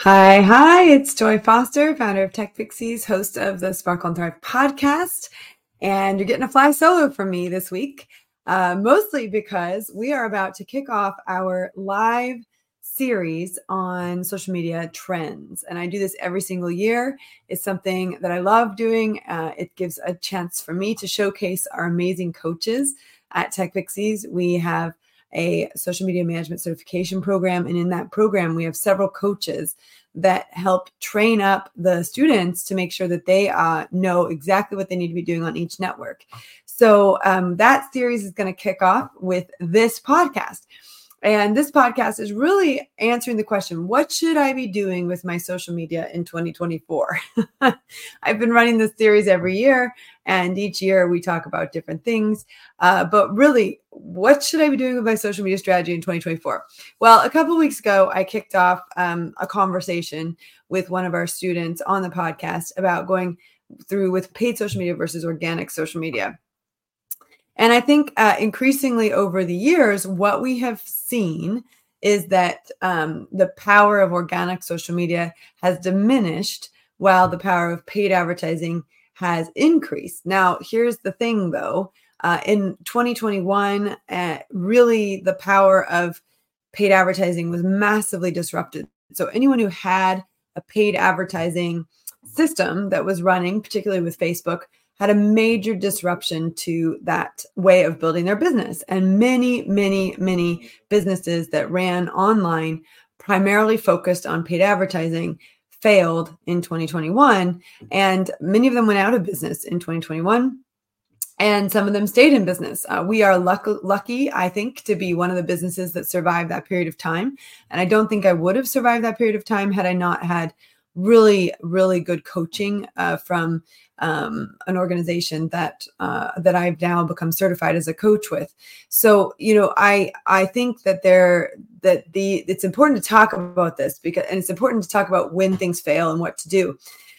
Hi, it's Joy Foster, founder of Tech Pixies, host of the Sparkle and Thrive podcast. And you're getting a fly solo from me this week, mostly because we are about to kick off our live series on social media trends. And I do this every single year. It's something that I love doing. It gives a chance for me to showcase our amazing coaches at Tech Pixies. We have a social media management certification program. And in that program, we have several coaches that help train up the students to make sure that they know exactly what they need to be doing on each network. So that series is going to kick off with this podcast. And this podcast is really answering the question, what should I be doing with my social media in 2024? I've been running this series every year, and each year we talk about different things. But really, what should I be doing with my social media strategy in 2024? Well, a couple of weeks ago, I kicked off a conversation with one of our students on the podcast about going through with paid social media versus organic social media. And I think increasingly over the years, what we have seen is that the power of organic social media has diminished while the power of paid advertising has increased. Now, here's the thing, though. In 2021, really the power of paid advertising was massively disrupted. So anyone who had a paid advertising system that was running, particularly with Facebook, had a major disruption to that way of building their business. And many businesses that ran online, primarily focused on paid advertising, failed in 2021. And many of them went out of business in 2021. And some of them stayed in business. We are lucky, I think, to be one of the businesses that survived that period of time. And I don't think I would have survived that period of time had I not had really good coaching from an organization that I've now become certified as a coach with. So, I think that it's important to talk about this and it's important to talk about when things fail and what to do.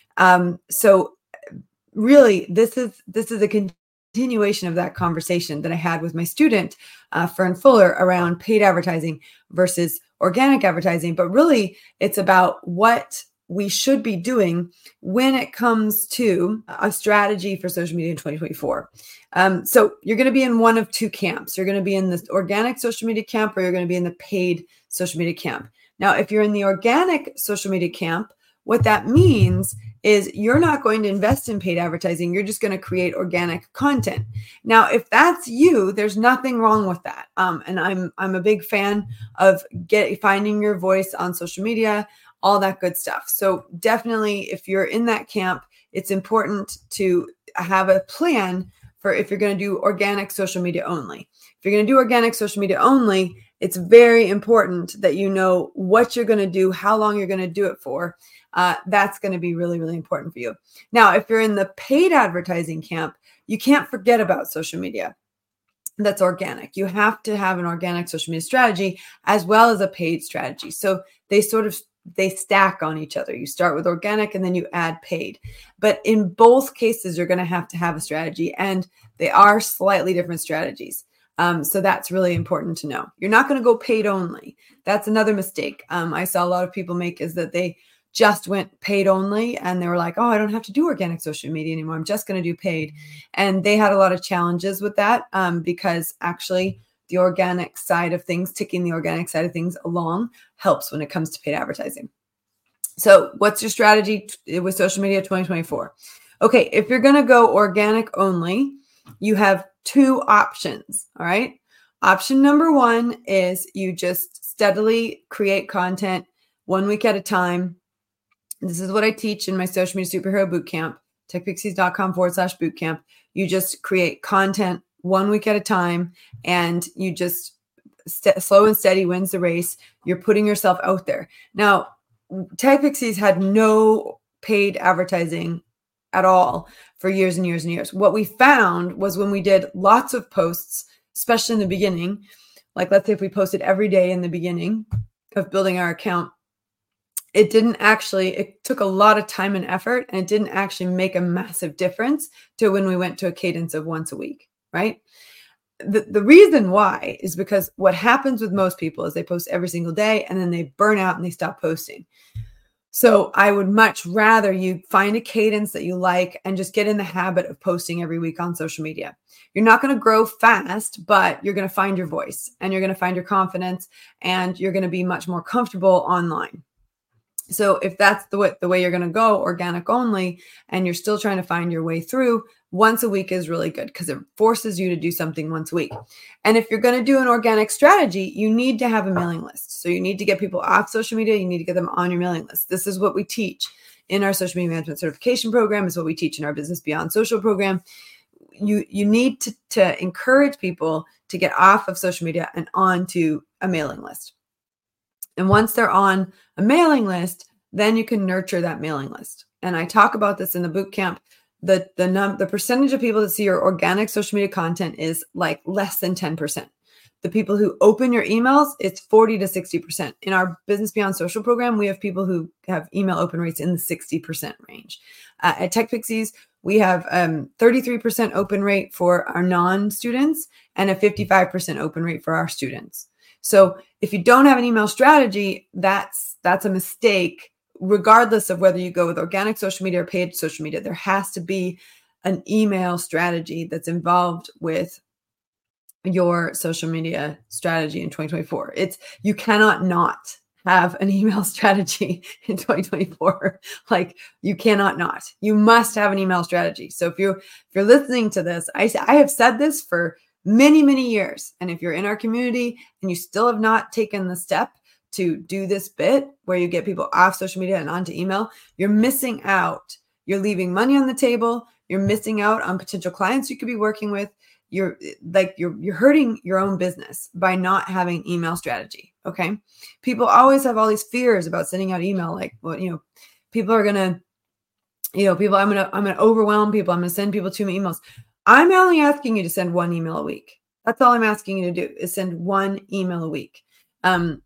So really, this is a continuation of that conversation that I had with my student, Fern Fuller, around paid advertising versus organic advertising. But really, it's about what we should be doing when it comes to a strategy for social media in 2024. So you're going to be in one of two camps. You're going to be in the organic social media camp, or you're going to be in the paid social media camp. Now, if you're in the organic social media camp, what that means is you're not going to invest in paid advertising. You're just going to create organic content. Now, if that's you, there's nothing wrong with that. And I'm a big fan of finding your voice on social media, all that good stuff. So definitely, if you're in that camp, it's important to have a plan for if you're going to do organic social media only. If you're going to do organic social media only, it's very important that you know what you're going to do, how long you're going to do it for. That's going to be really important for you. Now, if you're in the paid advertising camp, you can't forget about social media. That's organic. You have to have an organic social media strategy as well as a paid strategy. So they stack on each other. You start with organic and then you add paid. But in both cases, you're going to have a strategy, and they are slightly different strategies. So that's really important to know. You're not going to go paid only. That's another mistake I saw a lot of people make, is that they just went paid only and they were like, oh, I don't have to do organic social media anymore. I'm just going to do paid. And they had a lot of challenges with that because actually the organic side of things, ticking the organic side of things along, helps when it comes to paid advertising. So what's your strategy with social media 2024? Okay, if you're going to go organic only, you have two options. All right. Option number one is you just steadily create content 1 week at a time. This is what I teach in my social media superhero bootcamp, techpixies.com/bootcamp. You just create content 1 week at a time, and you just slow and steady wins the race. You're putting yourself out there. Now, Tech Pixies had no paid advertising at all for years and years and years. What we found was when we did lots of posts, especially in the beginning, like let's say if we posted every day in the beginning of building our account, it took a lot of time and effort, and it didn't actually make a massive difference to when we went to a cadence of once a week, right? The reason why is because what happens with most people is they post every single day and then they burn out and they stop posting. So I would much rather you find a cadence that you like and just get in the habit of posting every week on social media. You're not going to grow fast, but you're going to find your voice and you're going to find your confidence and you're going to be much more comfortable online. So if that's the way you're going to go, organic only, and you're still trying to find your way through, once a week is really good because it forces you to do something once a week. And if you're going to do an organic strategy, you need to have a mailing list. So you need to get people off social media. You need to get them on your mailing list. This is what we teach in our social media management certification program. Is what we teach in our Business Beyond Social program. You need to encourage people to get off of social media and onto a mailing list. And once they're on a mailing list, then you can nurture that mailing list. And I talk about this in the boot camp. The percentage of people that see your organic social media content is like less than 10%. The people who open your emails, it's 40 to 60%. In our Business Beyond Social program, we have people who have email open rates in the 60% range. At Tech Pixies, we have 33% open rate for our non-students and a 55% open rate for our students. So if you don't have an email strategy, that's a mistake, regardless of whether you go with organic social media or paid social media. There has to be an email strategy that's involved with your social media strategy in 2024. You cannot not have an email strategy in 2024. Like you cannot not. You must have an email strategy. So if you're listening to this, I have said this for many, many years. And if you're in our community and you still have not taken the step to do this bit where you get people off social media and onto email, you're missing out. You're leaving money on the table. You're missing out on potential clients you could be working with. You're hurting your own business by not having email strategy. Okay. People always have all these fears about sending out email. Like, well, people are going to, I'm going to overwhelm people. I'm going to send people too many emails. I'm only asking you to send one email a week. That's all I'm asking you to do is send one email a week. And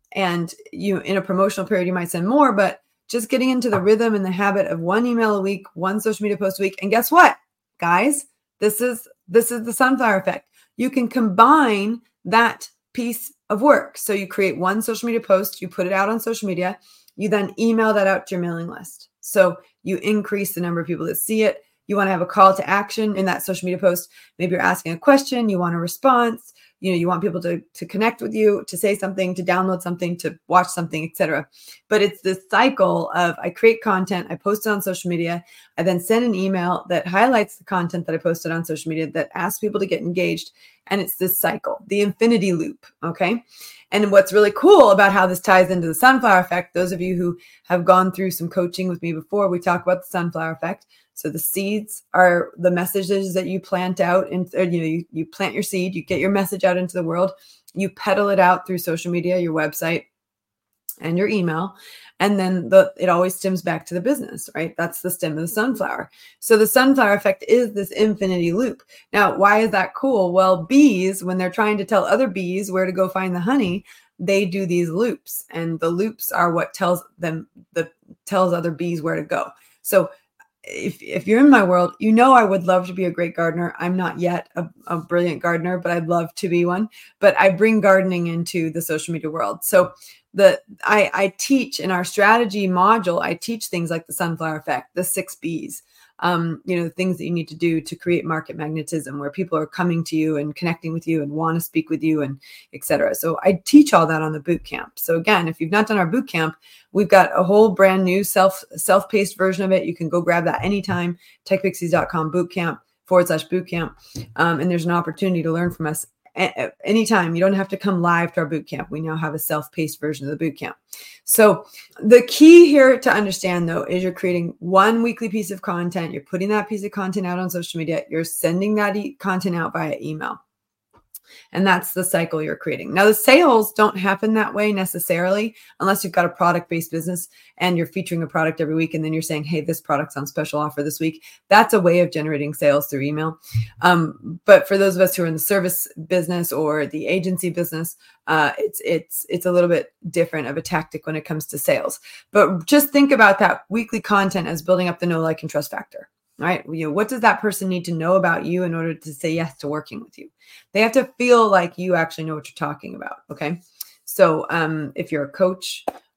in a promotional period, you might send more, but just getting into the rhythm and the habit of one email a week, one social media post a week. And guess what, guys? This is the sunflower effect. You can combine that piece of work. So you create one social media post, you put it out on social media, you then email that out to your mailing list. So you increase the number of people that see it. You want to have a call to action in that social media post. Maybe you're asking a question, you want a response, you want people to connect with you, to say something, to download something, to watch something, etc. But it's this cycle of I create content, I post it on social media, I then send an email that highlights the content that I posted on social media that asks people to get engaged. And it's this cycle, the infinity loop. Okay. And what's really cool about how this ties into the sunflower effect, those of you who have gone through some coaching with me before, we talk about the sunflower effect. So the seeds are the messages that you plant out, and you plant your seed, you get your message out into the world, you peddle it out through social media, your website, and your email, and then it always stems back to the business, right? That's the stem of the sunflower. So the sunflower effect is this infinity loop. Now, why is that cool? Well, bees, when they're trying to tell other bees where to go find the honey, they do these loops, and the loops are what tells other bees where to go. So if you're in my world, I would love to be a great gardener. I'm not yet a brilliant gardener, but I'd love to be one. But I bring gardening into the social media world. So I teach in our strategy module, I teach things like the sunflower effect, the 6 Bs, the things that you need to do to create market magnetism, where people are coming to you and connecting with you and want to speak with you, and et cetera. So I teach all that on the boot camp. So again, if you've not done our boot camp, we've got a whole brand new self-paced version of it. You can go grab that anytime, techpixies.com bootcamp/bootcamp. And there's an opportunity to learn from us anytime. You don't have to come live to our boot camp. We now have a self-paced version of the boot camp. So the key here to understand, though, is you're creating one weekly piece of content. You're putting that piece of content out on social media. You're sending that content out via email. And that's the cycle you're creating. Now, the sales don't happen that way necessarily, unless you've got a product-based business and you're featuring a product every week. And then you're saying, hey, this product's on special offer this week. That's a way of generating sales through email. But for those of us who are in the service business or the agency business, it's a little bit different of a tactic when it comes to sales. But just think about that weekly content as building up the know, like, and trust factor. Right? What does that person need to know about you in order to say yes to working with you? They have to feel like you actually know what you're talking about. Okay. So if you're a coach,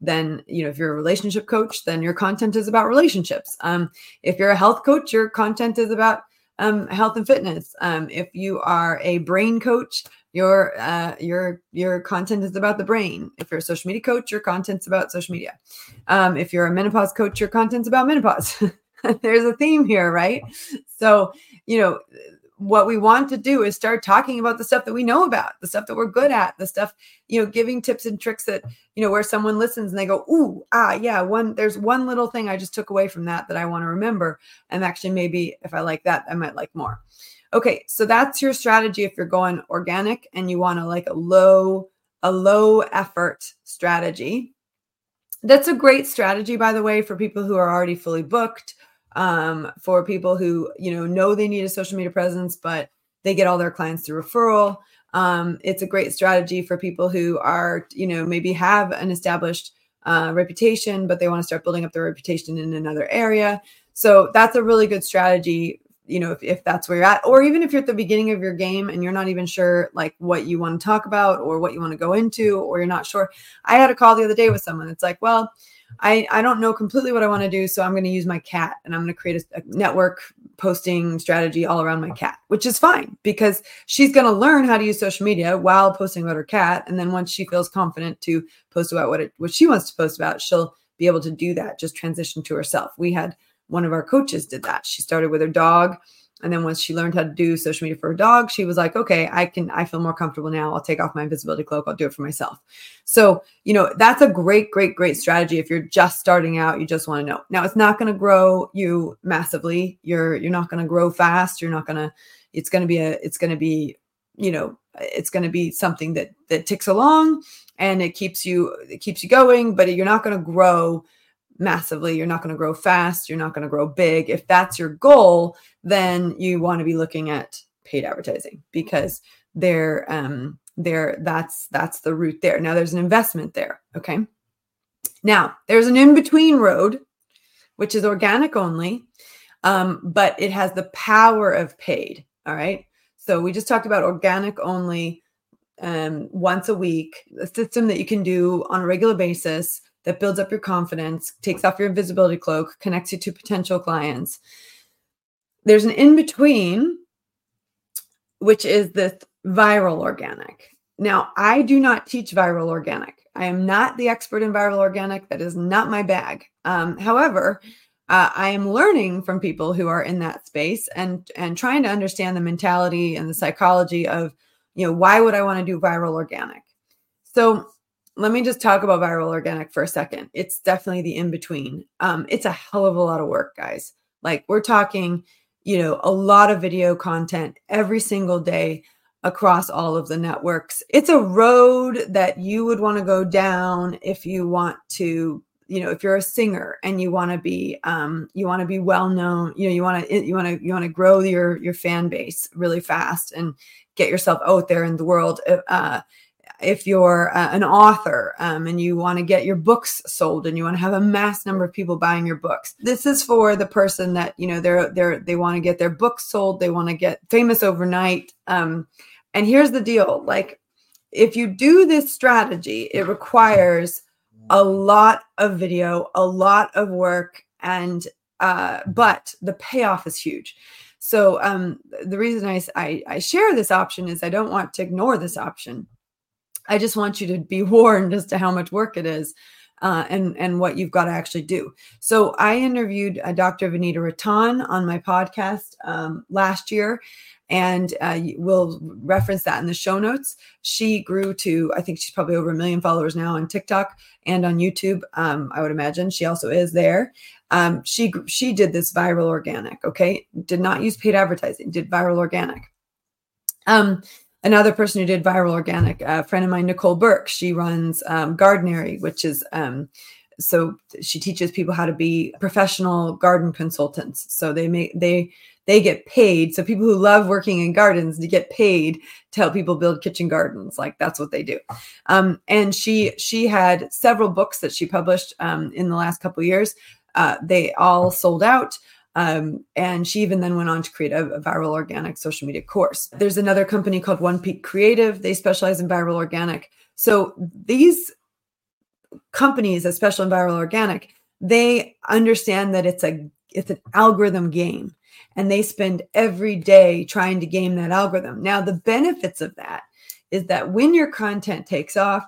then, if you're a relationship coach, then your content is about relationships. If you're a health coach, your content is about health and fitness. If you are a brain coach, your content is about the brain. If you're a social media coach, your content's about social media. If you're a menopause coach, your content's about menopause. There's a theme here, right? So, what we want to do is start talking about the stuff that we know about, the stuff that we're good at, the stuff, giving tips and tricks that, where someone listens and they go, ooh, yeah, there's one little thing I just took away from that I want to remember. And actually, maybe if I like that, I might like more. Okay. So that's your strategy. If you're going organic and you want to like a low effort strategy, that's a great strategy, by the way, for people who are already fully booked. For people who, know they need a social media presence, but they get all their clients through referral. It's a great strategy for people who are, maybe have an established reputation, but they want to start building up their reputation in another area. So that's a really good strategy, if that's where you're at, or even if you're at the beginning of your game and you're not even sure like what you want to talk about or what you want to go into, or you're not sure. I had a call the other day with someone. It's like, well, I don't know completely what I want to do. So I'm going to use my cat and I'm going to create a network posting strategy all around my cat, which is fine because she's going to learn how to use social media while posting about her cat. And then once she feels confident to post about what she wants to post about, she'll be able to do that, just transition to herself. We had one of our coaches did that. She started with her dog. And then once she learned how to do social media for her dog, she was like, okay, I feel more comfortable now. I'll take off my invisibility cloak. I'll do it for myself. So, that's a great strategy. If you're just starting out, you just want to know. Now it's not going to grow you massively. You're not going to grow fast. It's going to be something that ticks along and it keeps you going, but you're not going to grow massively. You're not going to grow fast. You're not going to grow big. If that's your goal, then you want to be looking at paid advertising because that's the route there. Now there's an investment there. Okay. Now there's an in-between road, which is organic only. But it has the power of paid. All right. So we just talked about organic only, once a week, a system that you can do on a regular basis that builds up your confidence, takes off your invisibility cloak, connects you to potential clients. There's an in-between, which is this viral organic. Now, I do not teach viral organic. I am not the expert in viral organic. That is not my bag. However, I am learning from people who are in that space and trying to understand the mentality and the psychology of, why would I want to do viral organic? So let me just talk about viral organic for a second. It's definitely the in-between. It's a hell of a lot of work, guys. Like we're talking, a lot of video content every single day across all of the networks. It's a road that you would want to go down if you want to, if you're a singer and you want to be well known, you want to grow your fan base really fast and get yourself out there in the world. If you're an author and you want to get your books sold and you want to have a mass number of people buying your books, this is for the person that, they want to get their books sold. They want to get famous overnight. And here's the deal. Like if you do this strategy, it requires a lot of video, a lot of work, and but the payoff is huge. So the reason I share this option is I don't want to ignore this option. I just want you to be warned as to how much work it is and what you've got to actually do. So I interviewed Dr. Vanita Rattan on my podcast last year, and we'll reference that in the show notes. She grew to, I think she's probably over 1 million followers now on TikTok and on YouTube. I would imagine she also is there. She did this viral organic, okay? Did not use paid advertising, did viral organic. Another person who did viral organic, a friend of mine, Nicole Burke, she runs Gardenary, which is, so she teaches people how to be professional garden consultants. So they get paid. So people who love working in gardens, to get paid to help people build kitchen gardens. Like that's what they do. And she had several books that she published in the last couple of years. They all sold out. And she even then went on to create a viral organic social media course. There's another company called One Peak Creative. They specialize in viral organic. So these companies, especially in viral organic, they understand that it's an algorithm game, and they spend every day trying to game that algorithm. Now, the benefits of that is that when your content takes off,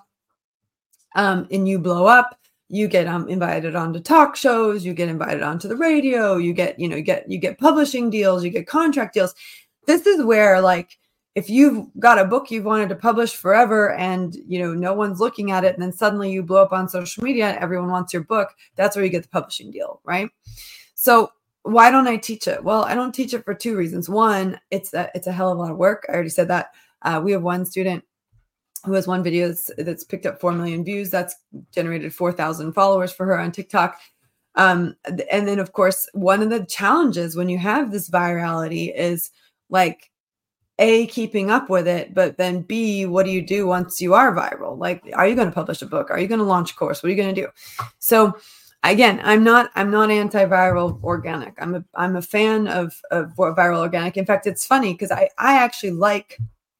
and you blow up, you get invited onto talk shows, you get invited onto the radio, you get publishing deals, you get contract deals. This is where, like, if you've got a book you've wanted to publish forever and no one's looking at it, and then suddenly you blow up on social media and everyone wants your book, that's where you get the publishing deal, right? So why don't I teach it? Well, I don't teach it for two reasons. One, it's a hell of a lot of work. I already said that. We have one student who has one video that's picked up 4 million views. That's generated 4,000 followers for her on TikTok. And then, of course, one of the challenges when you have this virality is, like, A, keeping up with it, but then B, what do you do once you are viral? Like, are you going to publish a book? Are you going to launch a course? What are you going to do? So again, I'm not anti-viral organic. I'm a fan of viral organic. In fact, it's funny because I actually like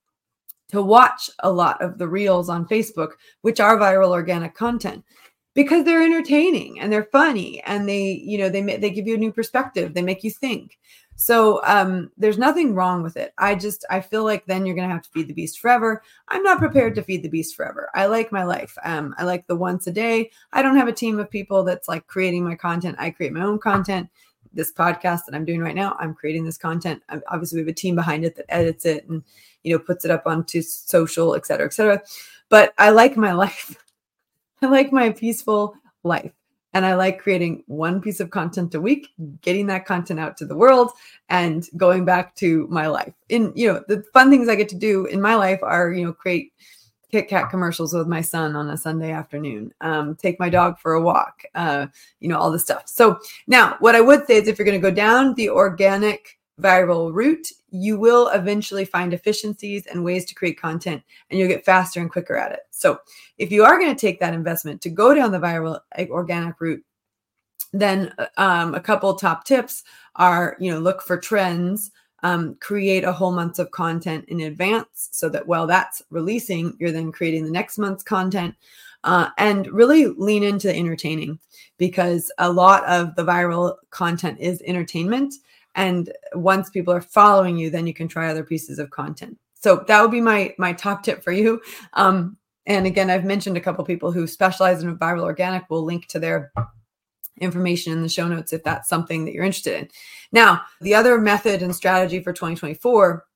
to watch a lot of the reels on Facebook, which are viral organic content, because they're entertaining and they're funny, and they give you a new perspective. They make you think. So there's nothing wrong with it. I feel like then you're going to have to feed the beast forever. I'm not prepared to feed the beast forever. I like my life. I like the once a day. I don't have a team of people that's like creating my content. I create my own content. This podcast that I'm doing right now, I'm creating this content. Obviously, we have a team behind it that edits it and puts it up onto social, et cetera, et cetera. But I like my life. I like my peaceful life. And I like creating one piece of content a week, getting that content out to the world, and going back to my life. The fun things I get to do in my life are, create Kit Kat commercials with my son on a Sunday afternoon, take my dog for a walk, all this stuff. So now what I would say is, if you're going to go down the organic viral route, you will eventually find efficiencies and ways to create content, and you'll get faster and quicker at it. So if you are going to take that investment to go down the viral organic route, then a couple top tips are, look for trends, create a whole month of content in advance so that while that's releasing, you're then creating the next month's content, and really lean into the entertaining, because a lot of the viral content is entertainment. And once people are following you, then you can try other pieces of content. So that would be my top tip for you. And again, I've mentioned a couple people who specialize in viral organic. We'll link to their information in the show notes if that's something that you're interested in. Now, the other method and strategy for 2024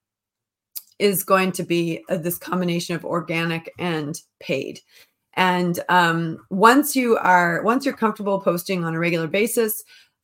is going to be this combination of organic and paid. And once you're comfortable posting on a regular basis,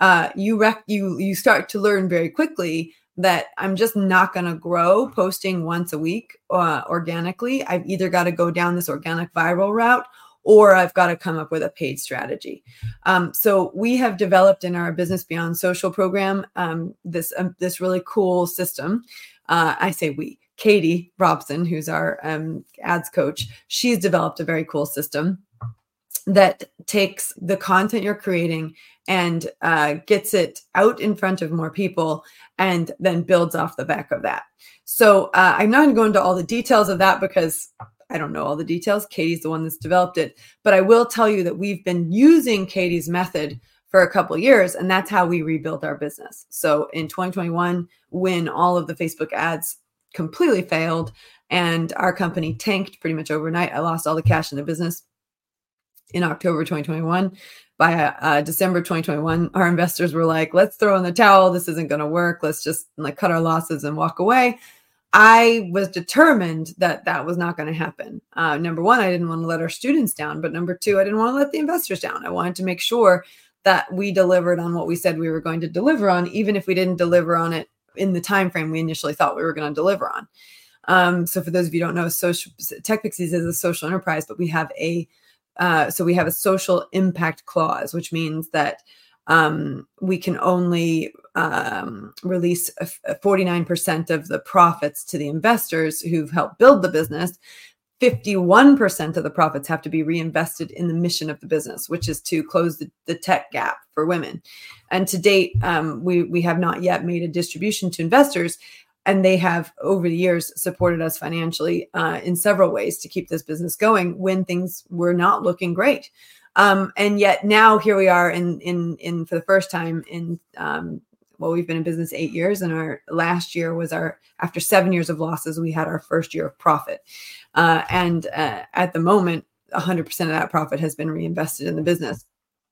you start to learn very quickly that I'm just not going to grow posting once a week organically. I've either got to go down this organic viral route, or I've got to come up with a paid strategy. So we have developed in our Business Beyond Social program this really cool system. I say we. Katie Robson, who's our ads coach, she's developed a very cool system that takes the content you're creating and gets it out in front of more people, and then builds off the back of that. So I'm not going to go into all the details of that because I don't know all the details. Katie's the one that's developed it. But I will tell you that we've been using Katie's method for a couple of years, and that's how we rebuilt our business. So in 2021, when all of the Facebook ads completely failed and our company tanked pretty much overnight, I lost all the cash in the business. In October 2021, by December 2021, our investors were like, let's throw in the towel. This isn't going to work. Let's just cut our losses and walk away. I was determined that that was not going to happen. Number one, I didn't want to let our students down. But number two, I didn't want to let the investors down. I wanted to make sure that we delivered on what we said we were going to deliver on, even if we didn't deliver on it in the time frame we initially thought we were going to deliver on. So for those of you who don't know, TechPixies is a social enterprise, but we have a social impact clause, which means that we can only release 49% of the profits to the investors who've helped build the business. 51% of the profits have to be reinvested in the mission of the business, which is to close the tech gap for women. And to date, we have not yet made a distribution to investors. And they have, over the years, supported us financially in several ways to keep this business going when things were not looking great. And yet now here we are in for the first time in, well, we've been in business 8 years, and our last year was after 7 years of losses, we had our first year of profit. And at the moment, 100% of that profit has been reinvested in the business.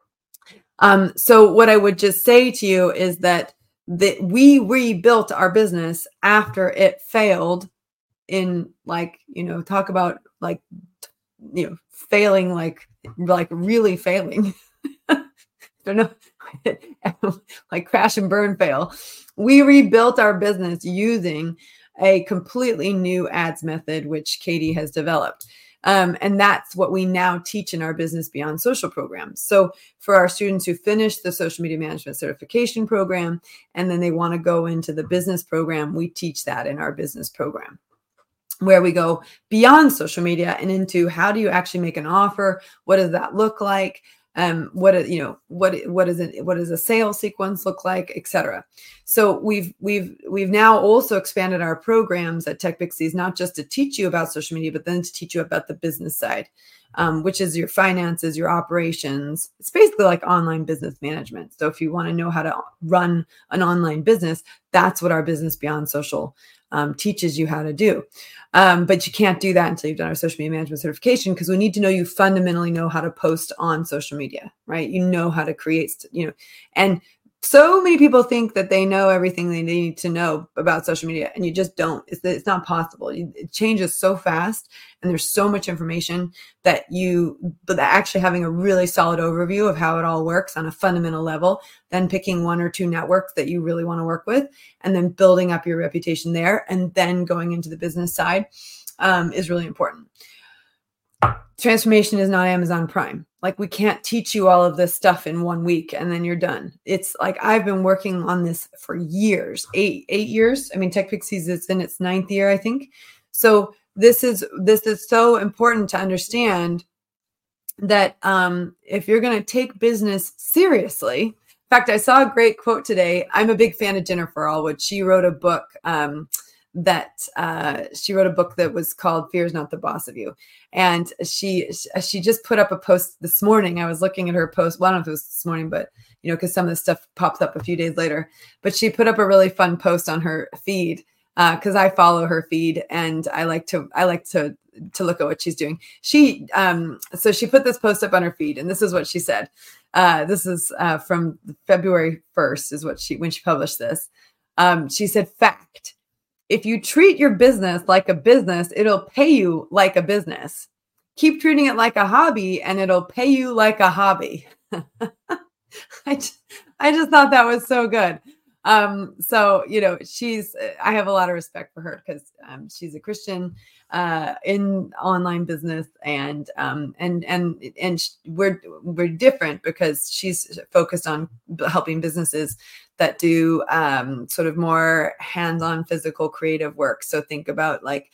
So what I would just say to you is that we rebuilt our business after it failed in, like, talk about like, failing, like really failing. Don't know, like crash and burn fail. We rebuilt our business using a completely new ads method, which Katie has developed. And that's what we now teach in our Business Beyond Social program. So for our students who finish the social media management certification program, and then they want to go into the business program, we teach that in our business program, where we go beyond social media and into how do you actually make an offer? What does that look like? What does a sales sequence look like, et cetera. So we've now also expanded our programs at Tech Pixies, not just to teach you about social media, but then to teach you about the business side, which is your finances, your operations. It's basically like online business management. So if you want to know how to run an online business, that's what our Business Beyond Social teaches you how to do. But you can't do that until you've done our social media management certification, because we need to know you fundamentally know how to post on social media, right? You know how to create, and so many people think that they know everything they need to know about social media, and you just don't. It's not possible. It changes so fast, and there's so much information but actually having a really solid overview of how it all works on a fundamental level, then picking one or two networks that you really want to work with, and then building up your reputation there, and then going into the business side is really important. Transformation is not Amazon Prime. Like, we can't teach you all of this stuff in 1 week and then you're done. It's like, I've been working on this for years, eight years. I mean, Tech Pixies is in its 9th year, I think. So this is so important to understand that if you're going to take business seriously. In fact, I saw a great quote today. I'm a big fan of Jennifer Allwood. She wrote a book that was called Fear is Not the Boss of You. And she just put up a post this morning. I was looking at her post. Well, I don't know if it was this morning, but because some of the stuff pops up a few days later. But she put up a really fun post on her feed, because I follow her feed and I like to look at what she's doing. So she put this post up on her feed, and this is what she said. This is from February 1st is when she published this. She said, "Fact. If you treat your business like a business, it'll pay you like a business. Keep treating it like a hobby and it'll pay you like a hobby." I just thought that was so good. So, I have a lot of respect for her because she's a Christian in online business, and we're different because she's focused on helping businesses that do sort of more hands-on physical creative work. So think about like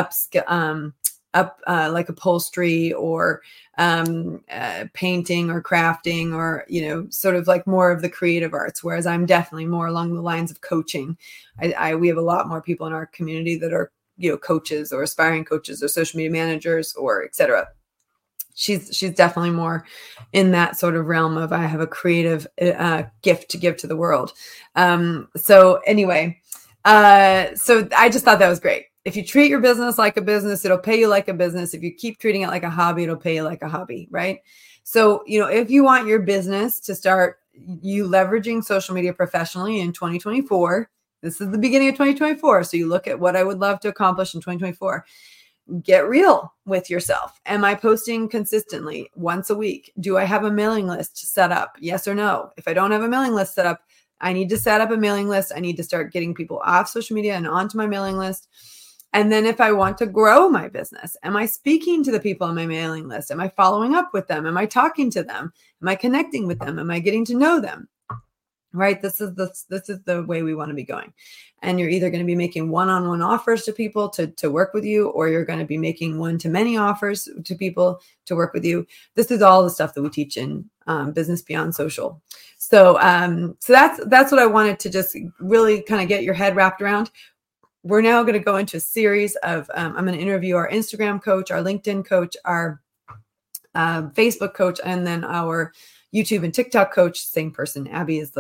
like upholstery or painting or crafting, or sort of like more of the creative arts, whereas I'm definitely more along the lines of coaching. We have a lot more people in our community that are coaches or aspiring coaches or social media managers or etc. She's definitely more in that sort of realm of, I have a creative gift to give to the world. So anyway, so I just thought that was great. If you treat your business like a business, it'll pay you like a business. If you keep treating it like a hobby, it'll pay you like a hobby, right? So, if you want your business to start you leveraging social media professionally in 2024, this is the beginning of 2024. So you look at what I would love to accomplish in 2024. Get real with yourself. Am I posting consistently once a week? Do I have a mailing list set up? Yes or no? If I don't have a mailing list set up, I need to set up a mailing list. I need to start getting people off social media and onto my mailing list. And then if I want to grow my business, am I speaking to the people on my mailing list? Am I following up with them? Am I talking to them? Am I connecting with them? Am I getting to know them? Right? This is the way we want to be going. And you're either going to be making one-on-one offers to people to work with you, or you're going to be making one-to-many offers to people to work with you. This is all the stuff that we teach in Business Beyond Social. So that's what I wanted to just really kind of get your head wrapped around. We're now going to go into a series of, I'm going to interview our Instagram coach, our LinkedIn coach, our Facebook coach, and then our YouTube and TikTok coach, same person. Abby is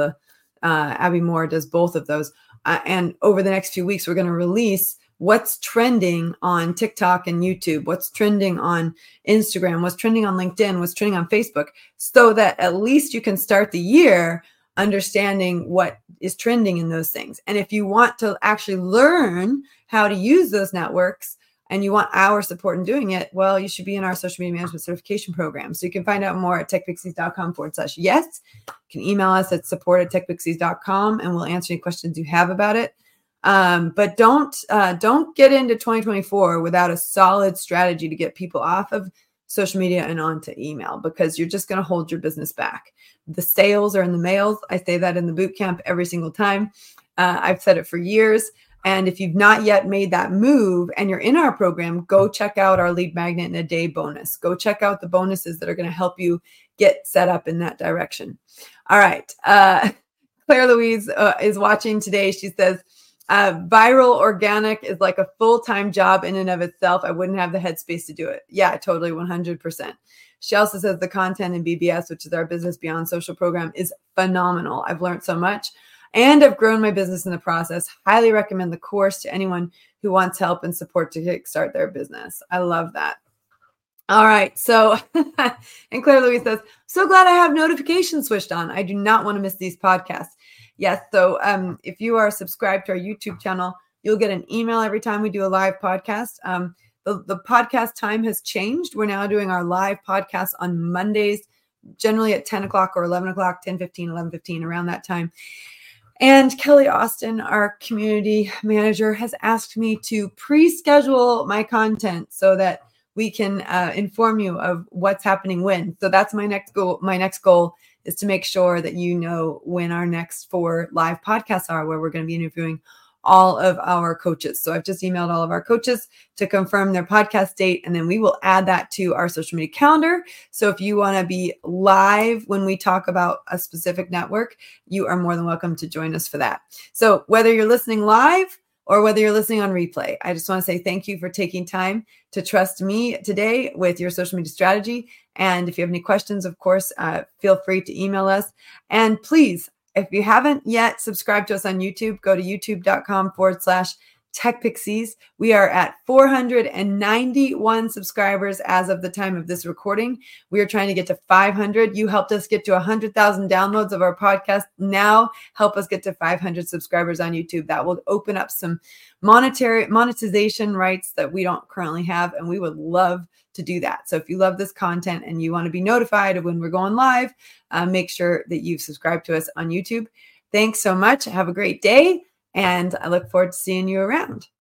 Abby Moore does both of those. And over the next few weeks, we're going to release what's trending on TikTok and YouTube, what's trending on Instagram, what's trending on LinkedIn, what's trending on Facebook, so that at least you can start the year understanding what is trending in those things. And if you want to actually learn how to use those networks and you want our support in doing it, well, you should be in our social media management certification program. So you can find out more at techpixies.com/yes. You can email us at support@techpixies.com and we'll answer any questions you have about it. But don't get into 2024 without a solid strategy to get people off of social media and onto email, because you're just going to hold your business back. The sales are in the mails. I say that in the boot camp every single time. I've said it for years. And if you've not yet made that move and you're in our program, go check out our Lead Magnet in a Day bonus. Go check out the bonuses that are going to help you get set up in that direction. All right. Claire Louise is watching today. She says, viral organic is like a full-time job in and of itself. I wouldn't have the headspace to do it. Yeah, totally. 100%. She also says the content in BBS, which is our Business Beyond Social program, is phenomenal. I've learned so much and I've grown my business in the process. Highly recommend the course to anyone who wants help and support to kickstart their business. I love that. All right. So, and Claire Louise says, so glad I have notifications switched on. I do not want to miss these podcasts. Yes. So if you are subscribed to our YouTube channel, you'll get an email every time we do a live podcast. The podcast time has changed. We're now doing our live podcast on Mondays, generally at 10 o'clock or 11 o'clock, 10:15, 11:15, around that time. And Kelly Austin, our community manager, has asked me to pre-schedule my content so that we can inform you of what's happening when. So that's my next goal. My next goal is to make sure that you know when our next 4 live podcasts are, where we're going to be interviewing all of our coaches. So I've just emailed all of our coaches to confirm their podcast date, and then we will add that to our social media calendar. So if you want to be live when we talk about a specific network, you are more than welcome to join us for that. So whether you're listening live or whether you're listening on replay, I just want to say thank you for taking time to trust me today with your social media strategy. And if you have any questions, of course, feel free to email us. And please, if you haven't yet subscribed to us on YouTube, go to youtube.com/TechPixies. We are at 491 subscribers as of the time of this recording. We are trying to get to 500. You helped us get to 100,000 downloads of our podcast. Now help us get to 500 subscribers on YouTube. That will open up some monetization rights that we don't currently have, and we would love to do that. So if you love this content and you want to be notified of when we're going live, make sure that you've subscribed to us on YouTube. Thanks so much. Have a great day, and I look forward to seeing you around.